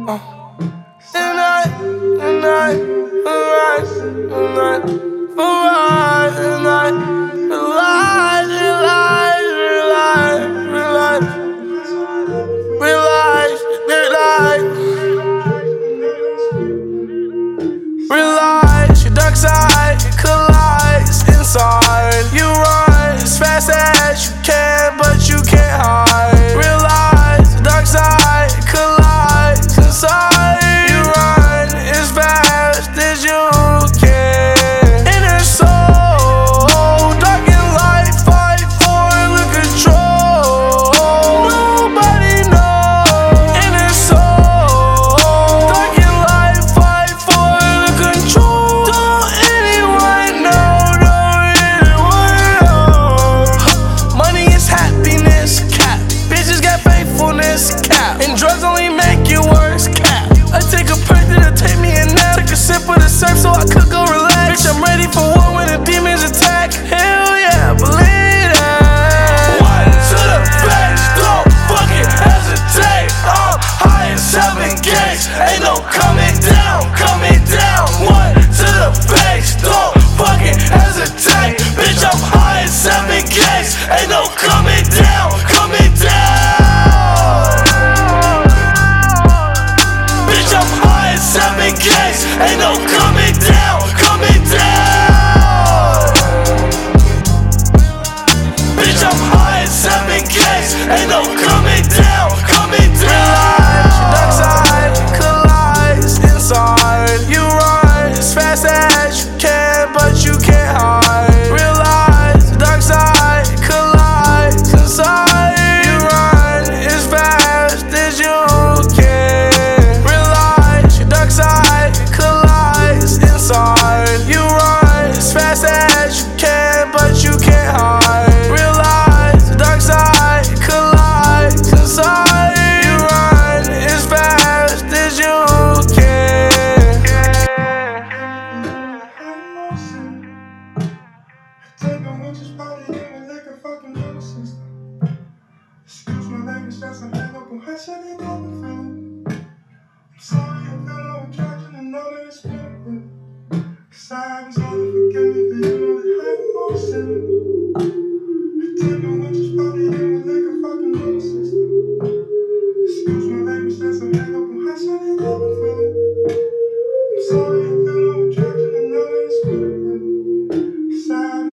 Realize your dark side collides inside. You run as fast as you can, but you can't hide. Realize the dark side collides inside. You run as fast as you can. Inner soul, dark and light, fight for the control. Nobody knows. Inner soul, dark and light, fight for the control. Don't anyone know, don't anyone know. Money is happiness, cap. Bitches got faithfulness, cap. And drugs only make you worse, cap. I take a perk to take me a nap. Take a sip of the surf so I could go relax. Bitch, I'm ready for war when the demons attack. Hell yeah, believe that. One to the face, don't fucking hesitate. I'm high as 7 gates, ain't no coming down, coming down. One to the face, don't fucking hesitate. Bitch, I'm high as 7 gates, ain't no coming down, coming down. Bitch, I'm high as 7 gates, ain't no coming down, coming down. Bitch, I'm high as 7 gates, ain't no coming down, coming down. Realize your dark side collides inside. You run as fast as you can, but you can't hide. Realize the dark side collides inside. You run as fast as you can. Realize your dark side collides inside. You run as fast as you can, but you can't hide. Realize the dark side collides inside. You run as fast as you can. Take a winch, just probably in like a fucking nervous system. Excuse my language, that's a hang up on how shit ain't never feeling. I'm sorry, I feel no attraction and know that it's been. Cause I was gonna forgive me, but you know that I'm emotion. Take a winch, just probably in like a fucking nervous system. Excuse my language, that's a hang up on how shit ain't never feeling. I'm sorry,